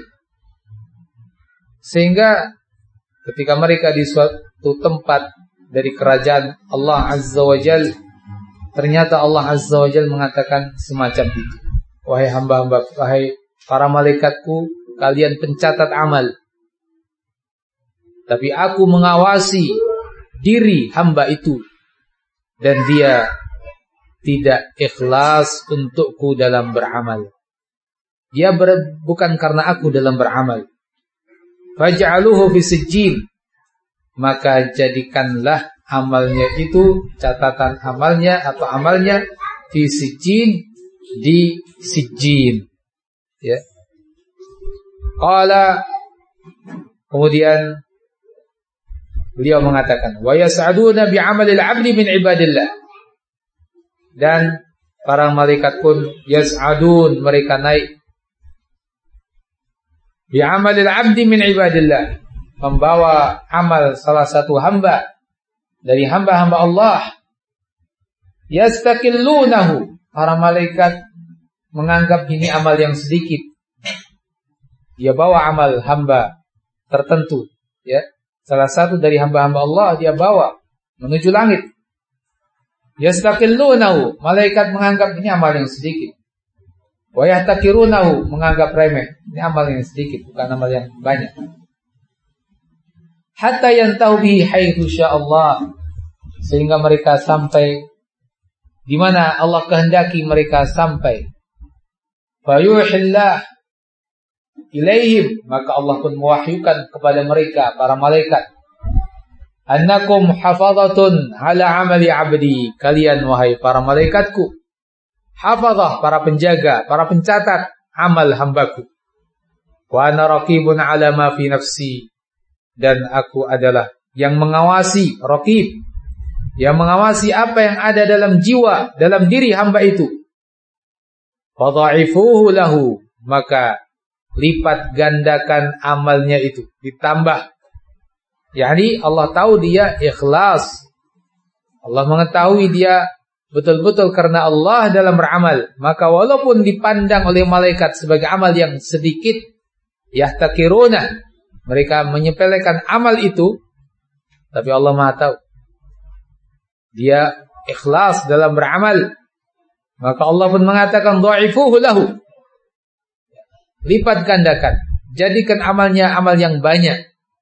Sehingga ketika mereka di suatu tempat dari kerajaan Allah Azza wa Jalla, ternyata Allah Azza wa Jalla mengatakan semacam itu. Wahai hamba-hamba, wahai para malaikatku, kalian pencatat amal, tapi aku mengawasi diri hamba itu, dan dia tidak ikhlas untukku dalam beramal. Dia bukan karena aku dalam beramal. Faj'aluhu fi sijjin, maka jadikanlah amalnya itu, catatan amalnya atau amalnya, fi sijjin, di sijjin, ya. Qala, kemudian beliau mengatakan, wa yas'aduna bi 'amalil 'abdi min ibadillah, dan para malaikat pun yas'adun, mereka naik, bi 'amalil 'abdi min ibadillah, membawa amal salah satu hamba dari hamba-hamba Allah. Yastakillunahu, para malaikat menganggap ini amal yang sedikit. Dia bawa amal hamba tertentu, ya, salah satu dari hamba-hamba Allah, dia bawa menuju langit. Yastakillunahu, malaikat menganggap ini amal yang sedikit. Wa yahtakirunahu, menganggap remeh, ini amal yang sedikit, bukan amal yang banyak. Hatta yantahu bihi haitsu sya'allah, sehingga mereka sampai di mana Allah kehendaki mereka sampai. Fayuhillah ilaihim, maka Allah pun mewahyukan kepada mereka, para malaikat, annakum hafadhatun ala amali abdi, kalian wahai para malaikatku, hafadhah, para penjaga, para pencatat amal hambaku. Wa ana raqibun ala ma fi nafsi, dan aku adalah yang mengawasi, raqib, yang mengawasi apa yang ada dalam jiwa, dalam diri hamba itu. Fadha'ifuhu lahu, maka lipat gandakan amalnya itu, ditambah. Yani Allah tahu dia ikhlas. Allah mengetahui dia betul-betul karena Allah dalam beramal. Maka walaupun dipandang oleh malaikat sebagai amal yang sedikit, yahtakiruna, mereka menyepelekan amal itu, tapi Allah Maha tahu dia ikhlas dalam beramal. Maka Allah pun mengatakan dha'ifuhu lahu, lipat gandakan, jadikan amalnya amal yang banyak.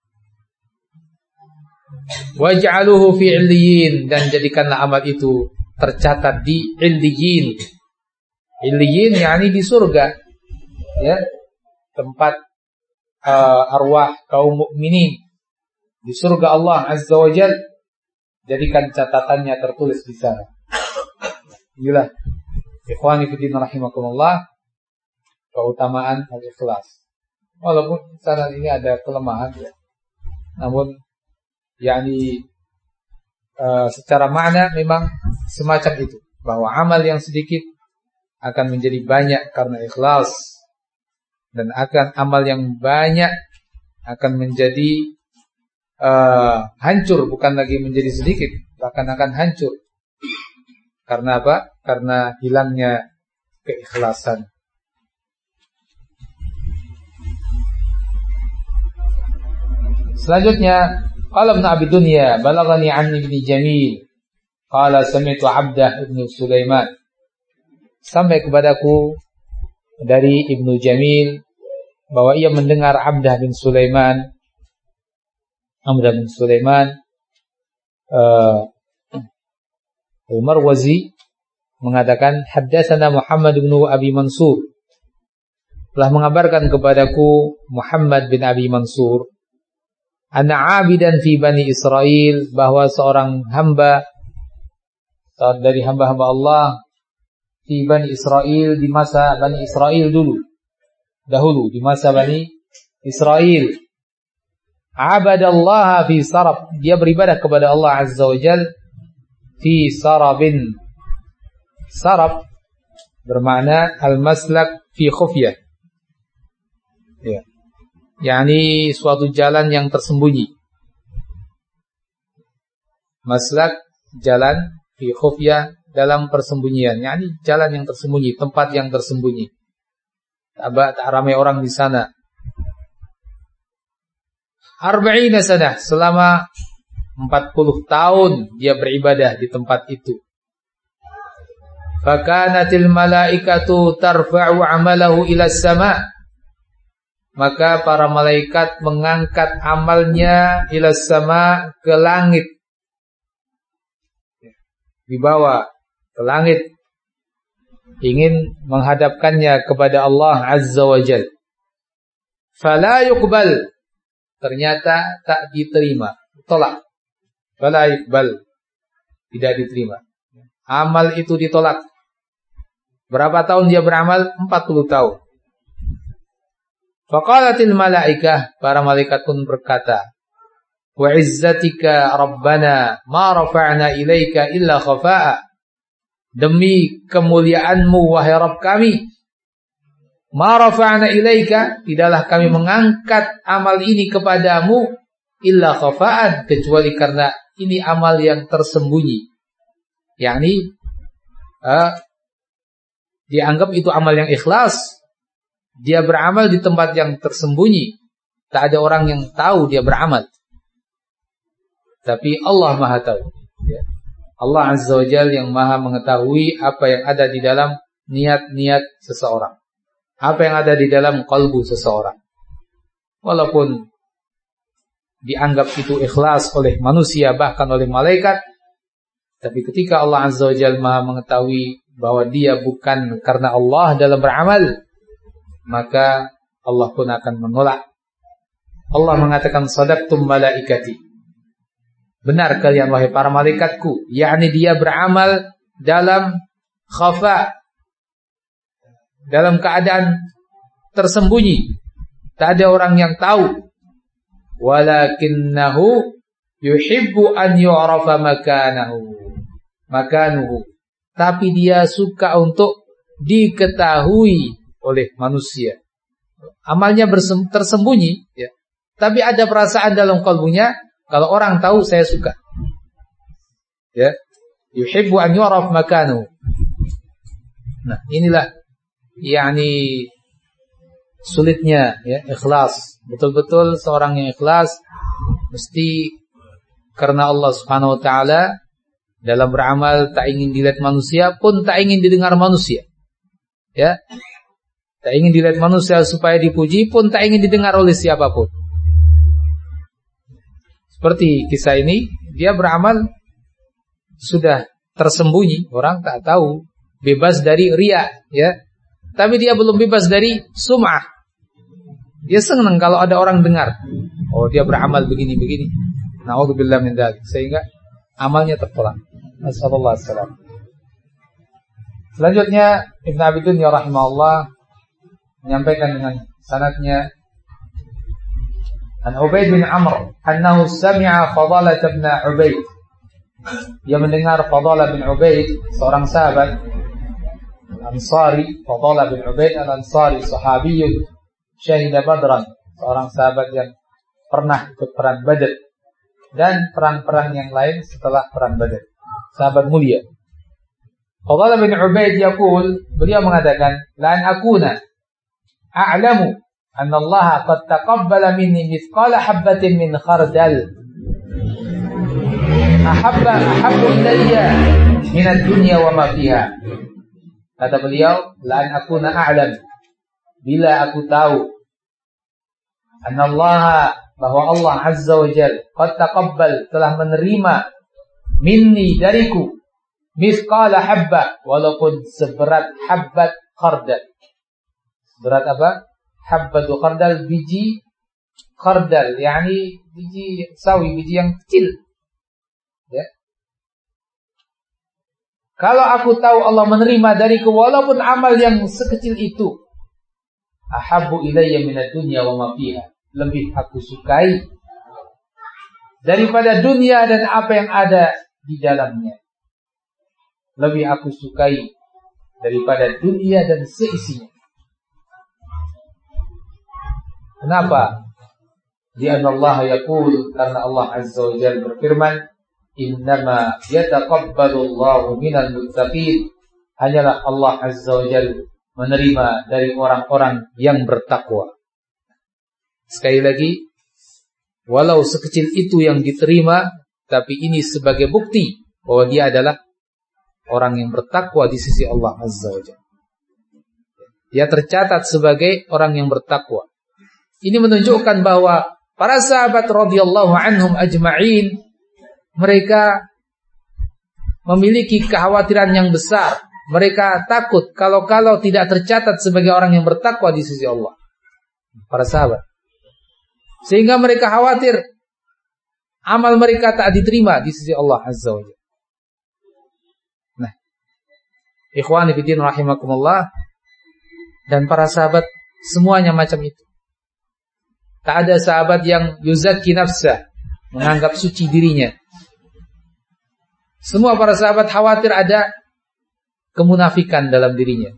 Waj'aluhu fi 'illiyin, dan jadikanlah amal itu tercatat di 'illiyin. 'Illiyin yakni di surga, ya, tempat arwah kaum mukminin di surga Allah Azza wa Jalla. Jadikan catatannya tertulis di sana. Inilah ikhwani fillah rahimakumullah, keutamaan al-ikhlas. Walaupun sana ini ada kelemahan, ya, namun yakni secara makna memang semacam itu, bahwa amal yang sedikit akan menjadi banyak karena ikhlas, dan akan amal yang banyak akan menjadi hancur, bukan lagi menjadi sedikit, bahkan akan hancur. Karena apa? Karena hilangnya keikhlasan. Selanjutnya, qala Ibnu Abi Dunya, balaghani 'an Ibnu Jamil, qala sami'tu Abdah Ibnu Sulaiman. Sampai kepadaku dari Ibnu Jamil bahwa ia mendengar Abdah bin Sulaiman, Abdah bin Sulaiman Al-Marwazi mengatakan, haddatsana Muhammad bin Abi Mansur, telah mengabarkan kepadaku Muhammad bin Abi Mansur, anna 'abidan fi Bani Israil, bahwa seorang hamba dari hamba-hamba Allah fi Bani Israil, di masa Bani Israil dahulu di masa Bani Israil, abadallaha fi sarab, dia beribadah kepada Allah Azza wa Jalla fi sarabin. Sarab bermakna al-maslak fi khufyah, ya, yakni suatu jalan yang tersembunyi. Maslak, jalan, fi khufyah, dalam persembunyian, yakni jalan yang tersembunyi, tempat yang tersembunyi, tak ramai orang di sana. 40 sanah, selama 40 tahun dia beribadah di tempat itu. Fakanatil malaikatu tarfa'u 'amalahu ila sama', maka para malaikat mengangkat amalnya ila sama', ke langit, dibawa ke langit, ingin menghadapkannya kepada Allah Azza wa Jalla. Fala yuqbal, ternyata tak diterima, tolak. Fala yuqbal, tidak diterima. Amal itu ditolak. Berapa tahun dia beramal? 40 tahun. Faqalatil malaikah, para malaikat pun berkata, wa izzatika rabbana ma rafa'na ilaika illa khafa'a, demi kemuliaanmu wahai Rabb kami, ma rafa'na ilaika, tidaklah kami mengangkat amal ini kepadamu illa khafa'an, kecuali karena ini amal yang tersembunyi, yakni dianggap itu amal yang ikhlas. Dia beramal di tempat yang tersembunyi, tak ada orang yang tahu dia beramal, tapi Allah Maha tahu, ya. Allah Azza wa Jalla yang Maha mengetahui apa yang ada di dalam niat-niat seseorang, apa yang ada di dalam kalbu seseorang. Walaupun dianggap itu ikhlas oleh manusia, bahkan oleh malaikat, tapi ketika Allah Azza wa Jalla Maha mengetahui bahwa dia bukan karena Allah dalam beramal, maka Allah pun akan menolak. Allah mengatakan, sadaqtum malaikati, benar kalian wahai para malaikatku, yakni dia beramal dalam khafa, dalam keadaan tersembunyi, tak ada orang yang tahu. Walakinnahu yuhibbu an yu'rafa makanuhu, tapi dia suka untuk diketahui oleh manusia. amalnya tersembunyi, ya. Tapi ada perasaan dalam kalbunya, kalau orang tahu saya suka. Ya. Yuhibbu an yu'raf makanu. Nah, inilah yakni sulitnya ya ikhlas. Betul-betul seorang yang ikhlas mesti karena Allah Subhanahu wa taala, dalam beramal tak ingin dilihat manusia pun tak ingin didengar manusia. Ya. Tak ingin dilihat manusia supaya dipuji pun tak ingin didengar oleh siapapun. Seperti kisah ini, dia beramal sudah tersembunyi, orang tak tahu, bebas dari riya, ya. Tapi dia belum bebas dari sum'ah. Dia senang kalau ada orang dengar. Oh, dia beramal begini-begini. Na'udzubillah min dzalik. Sehingga amalnya tertolak. Nasallallahu alaihi wasallam. Selanjutnya Ibnu Abi Dunya rahimahullah menyampaikan dengan sanadnya an Ubaid bin Amr annahu sami'a Fadalah bin Ubaid. Dia mendengar Fadalah bin Ubaid, seorang sahabat Ansari. Fadalah bin Ubaid al-Ansari, sahabiyyun syahida Badran, seorang sahabat yang pernah ikut perang Badr dan perang-perang yang lain setelah perang Badr. Sahabat mulia. Fadalah bin Ubaid yaqul, beliau mengatakan, la an akuna a'lamu anna Allah qad taqabbala minni mithqala habatin min khardal ahabbu ilayya min ad-dunya wa ma fiha. Kata beliau, la an akuna a'lam, bila aku tahu anna Allah, bahwa Allah azza wa jalla qad taqabbal, telah menerima minni, dariku, mithqala habba, walaupun seberat habbat khardal. Berat apa? Habbatu khardal, biji khardal, yakni biji sawi, biji yang kecil. Ya. Kalau aku tahu Allah menerima dariku walaupun amal yang sekecil itu, ahabbu ilayya minad dunya wa ma fiha, lebih aku sukai daripada dunia dan apa yang ada di dalamnya. Lebih aku sukai daripada dunia dan seisinya. Kenapa? Lianna Allah yaqul, karena Allah azza wa jalla berfirman, innama yataqabbalu Allahu minal muttaqin, hanyalah Allah azza wa jalla menerima dari orang-orang yang bertakwa. Sekali lagi, walau sekecil itu yang diterima, tapi ini sebagai bukti bahwa dia adalah orang yang bertakwa di sisi Allah azza wa jalla. Dia tercatat sebagai orang yang bertakwa. Ini menunjukkan bahwa para sahabat radhiyallahu anhum ajma'in, mereka memiliki kekhawatiran yang besar. Mereka takut kalau tidak tercatat sebagai orang yang bertakwa di sisi Allah. Para sahabat. Sehingga mereka khawatir amal mereka tak diterima di sisi Allah azza wa jalla. Nah, ikhwani fillah rahimakumullah, dan para sahabat semuanya macam itu. Tak ada sahabat yang yuzakki nafsah, menganggap suci dirinya. Semua para sahabat khawatir ada kemunafikan dalam dirinya.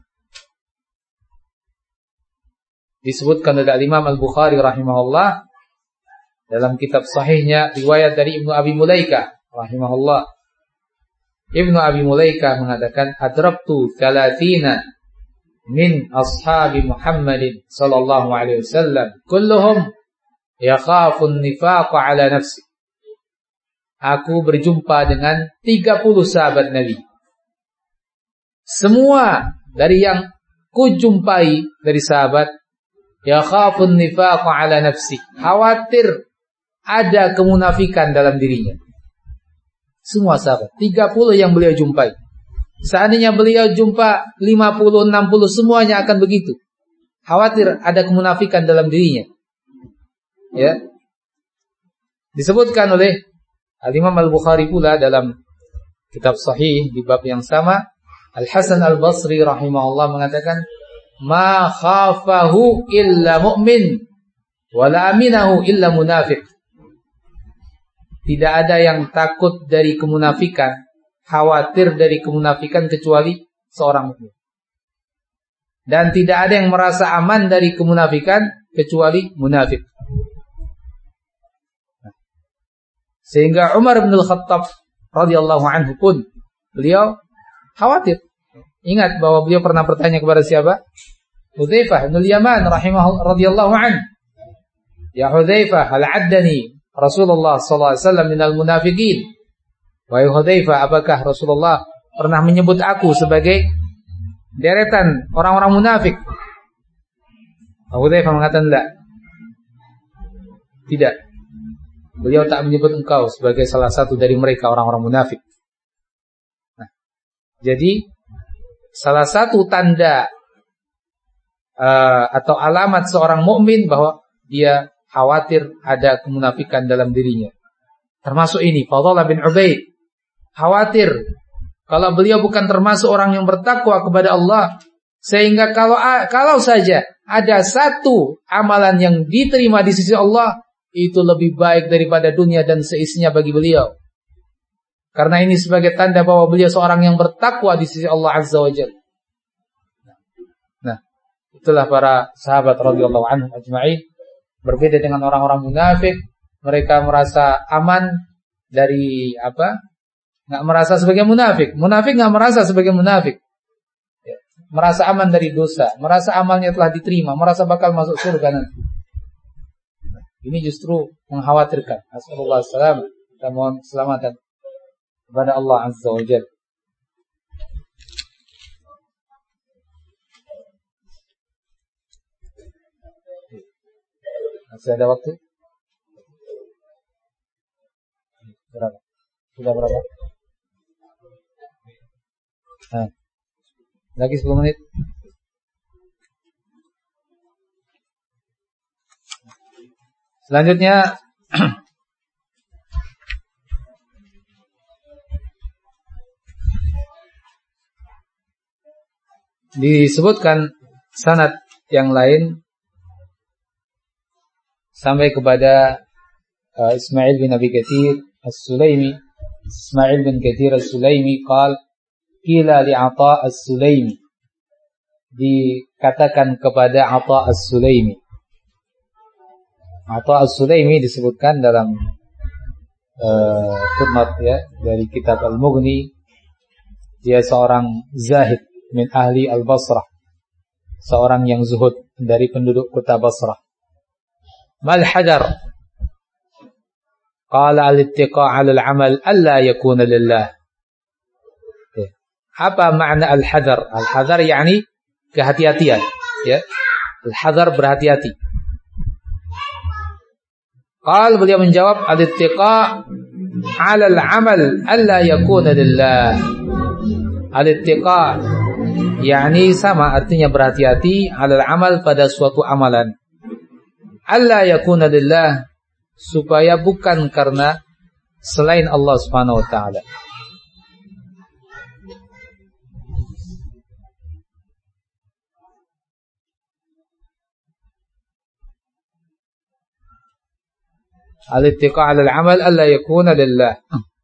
Disebutkan oleh Imam Al-Bukhari rahimahullah dalam kitab sahihnya, riwayat dari Ibnu Abi Mulaika rahimahullah. Ibnu Abi Mulaika mengatakan, adraktu 30 min ashabi Muhammadin sallallahu alaihi wasallam kulluhum yakhafun nifaqa ala nafsi. Aku berjumpa dengan 30 sahabat Nabi. Semua dari yang kujumpai dari sahabat, yakhafun nifaqa ala nafsi, khawatir ada kemunafikan dalam dirinya. Semua sahabat, 30 yang beliau jumpai. Seandainya beliau jumpa 50, 60, semuanya akan begitu. Khawatir ada kemunafikan dalam dirinya. Ya. Disebutkan oleh Al-Imam Al-Bukhari pula dalam kitab sahih di bab yang sama, Al-Hasan Al-Basri rahimahullah mengatakan, ma khafahu illa mu'min wa la aminahu illa munafiq. Tidak ada yang takut dari kemunafikan, khawatir dari kemunafikan kecuali seorang mukmin. Dan tidak ada yang merasa aman dari kemunafikan kecuali munafik. Sehingga Umar bin Al-Khattab radhiyallahu anhu pun beliau khawatir. Ingat bahwa beliau pernah bertanya kepada siapa? Hudzaifah bin Yaman radhiyallahu anhu. Ya Hudzaifah, hal addani Rasulullah sallallahu alaihi wasallam minal munafiqin? Wahai Hudzaifah, apakah Rasulullah pernah menyebut aku sebagai deretan orang-orang munafik? Hudzaifah mengatakan tidak. Tidak. Beliau tak menyebut engkau sebagai salah satu dari mereka orang-orang munafik. Nah, jadi salah satu tanda atau alamat seorang mukmin bahwa dia khawatir ada kemunafikan dalam dirinya. Termasuk ini, Fadhalah bin Ubaid khawatir kalau beliau bukan termasuk orang yang bertakwa kepada Allah, sehingga kalau saja ada satu amalan yang diterima di sisi Allah, itu lebih baik daripada dunia dan seisinya bagi beliau. Karena ini sebagai tanda bahwa beliau seorang yang bertakwa di sisi Allah Azza wa Jalla. Nah, itulah para sahabat radhiyallahu anhum ajma'in. Berbeda dengan orang-orang munafik, mereka merasa aman dari apa? Enggak merasa sebagai munafik. Munafik enggak merasa sebagai munafik. Ya, merasa aman dari dosa, merasa amalnya telah diterima, merasa bakal masuk surga nanti. Ini justru mengkhawatirkan. Nasallallahu alaihi wasallam, kita mohon keselamatan kepada Allah Azza wa Jalla. Masih ada waktu? Berapa? Sudah berapa? Nah, lagi 10 menit. Selanjutnya disebutkan sanad yang lain sampai kepada Ismail bin Abi Katsir As-Sulaimi. Ismail bin Katsir As-Sulaimi qila li Atha As-Sulaimi, dikatakan kepada Atha As-Sulaimi. Atha As-Sulaimi disebutkan dalam footnote ya dari kitab Al-Mughni. Dia seorang zahid min ahli Al-Basrah, seorang yang zuhud dari penduduk kota Basrah. Mal hadar? Qala al-ittiqa' 'ala al-'amal alla yakuna lillah. Apa makna al-hadar? Al-hadar yakni kehati-hatian, ya. Al-hadar berhati-hati. Qal, beliau menjawab, al-ittiqa' 'ala al-'amal alla yakuna lillah. Al-ittiqa' yakni sama artinya berhati-hati, 'ala al-'amal pada suatu amalan. Alla yakuna lillah, supaya bukan karena selain Allah Subhanahu wa taala. Al-ittiqa' 'ala al-'amal alla yakuna lillah.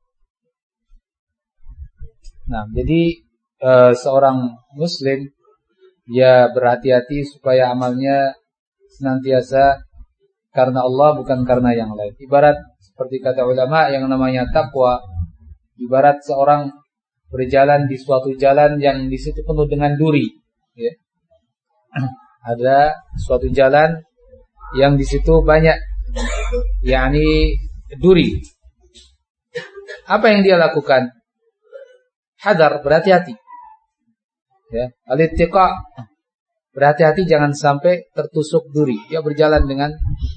Nah, jadi seorang muslim dia berhati-hati supaya amalnya senantiasa karena Allah, bukan karena yang lain. Ibarat seperti kata ulama yang namanya takwa, ibarat seorang berjalan di suatu jalan yang di situ penuh dengan duri, ya. Ada suatu jalan yang di situ banyak yakni duri. Apa yang dia lakukan? Hadar, berhati-hati. Ya, al-ittiqa', berhati-hati jangan sampai tertusuk duri. Dia berjalan dengan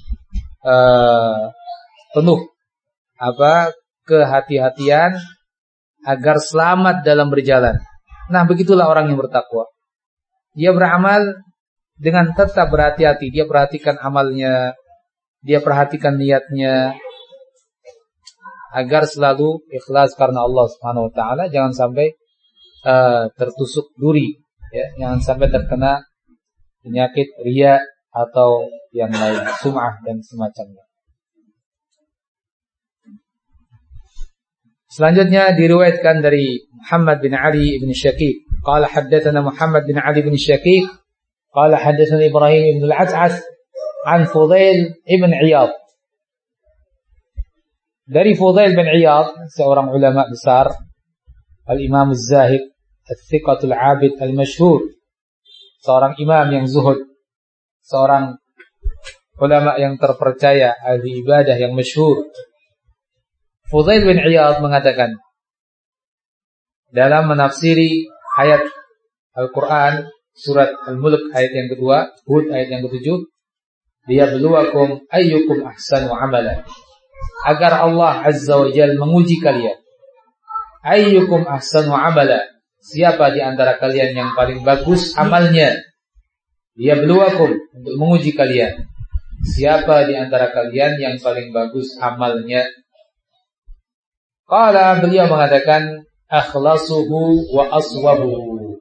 penuh kehati-hatian agar selamat dalam berjalan. Nah, begitulah orang yang bertakwa. Dia beramal dengan tetap berhati-hati. Dia perhatikan amalnya, dia perhatikan niatnya agar selalu ikhlas karena Allah Subhanahu wa taala, jangan sampai tertusuk duri, ya, jangan sampai terkena penyakit riya atau yang lain, sum'ah dan semacamnya. Selanjutnya diriwayatkan dari Muhammad bin Ali bin Syaqiq, qala haddatsana Muhammad bin Ali bin Syaqiq Qala hadatsana Ibrahim ibn al-As'as an Fudail ibn Iyad. Dari Fudail bin Iyad, seorang ulama besar, al-Imam az-Zahid, al-Thiqatul 'Abid al-Mashhur, seorang imam yang zuhud, seorang ulama yang terpercaya, ahli ibadah yang masyhur. Fudail bin Iyad mengatakan dalam menafsiri ayat Al-Quran surat Al-Mulk ayat yang kedua, Hud ayat yang ketujuh, liyabluwakum ayyukum ahsanu amala, agar Allah Azza wa Jalla menguji kalian. Ayyukum ahsanu amala, siapa di antara kalian yang paling bagus amalnya. Liyabluwakum, untuk menguji kalian, siapa di antara kalian yang paling bagus amalnya. Qala, beliau mengatakan akhlasuhu wa aswabuhu,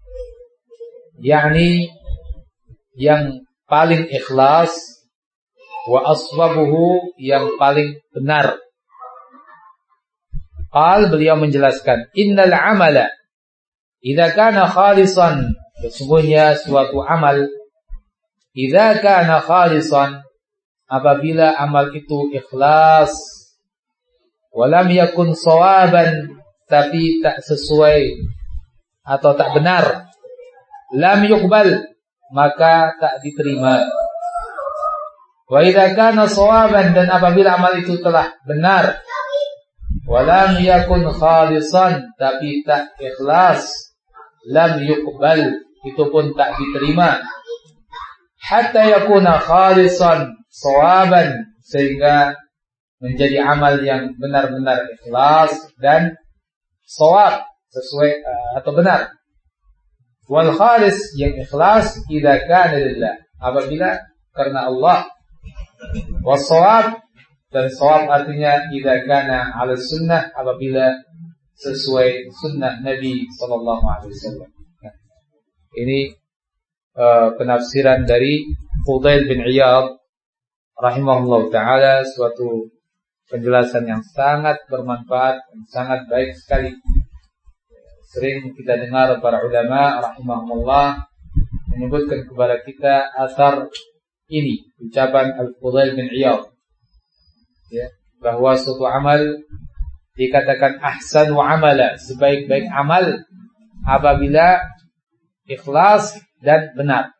yakni yang paling ikhlas, wa aswabuhu, yang paling benar. Qal, beliau menjelaskan, innal amala idza kana khalisan, sesungguhnya suatu amal, idza kana khalisan, apabila amal itu ikhlas, walam yakun sawaban, tapi tak sesuai atau tak benar, lam yuqbal, maka tak diterima. Wa idza kana sawaban, dan apabila amal itu telah benar, walam yakun khalisan, tapi tak ikhlas, lam yuqbal, itu pun tak diterima. Hatta yakuna khalisan sawaban, sehingga menjadi amal yang benar-benar ikhlas dan shawab, sesuai atau benar. Wal khalis, yang ikhlas, idza kana lillah, apabila karena Allah. Was shawab, dan shawab artinya idza kana 'ala sunnah, apabila sesuai sunnah Nabi sallallahu alaihi wasallam. Nah, ini penafsiran dari Fudail bin Iyad rahimahullah taala, suatu penjelasan yang sangat bermanfaat dan sangat baik sekali. Sering kita dengar para ulama rahimahullah menyebutkan kepada kita asar ini, ucapan Al-Fudail bin Iyad, ya, bahwa suatu amal dikatakan ahsan wa amala, sebaik-baik amal apabila ikhlas dan benar.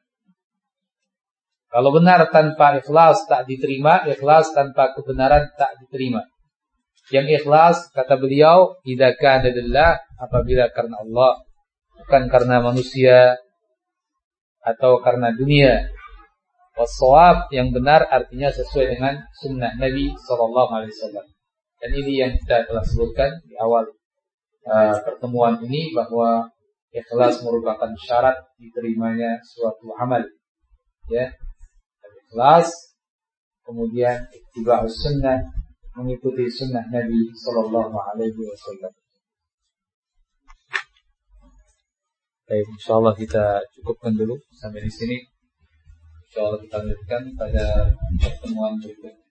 Kalau benar tanpa ikhlas tak diterima, ikhlas tanpa kebenaran tak diterima. Yang ikhlas, kata beliau, idza kana lillah, apabila karena Allah, bukan karena manusia atau karena dunia. Was-shawab, yang benar artinya sesuai dengan sunnah Nabi sallallahu alaihi wasallam. Dan ini yang kita telah sebutkan di awal pertemuan ini, bahwa ikhlas merupakan syarat diterimanya suatu amal. Ya. Ikhlas, kemudian ittiba'us sunnah, mengikuti sunnah Nabi sallallahu alaihi wasallam. Baik, insyaallah kita cukupkan dulu sampai di sini. Insyaallah kita lanjutkan pada pertemuan berikutnya.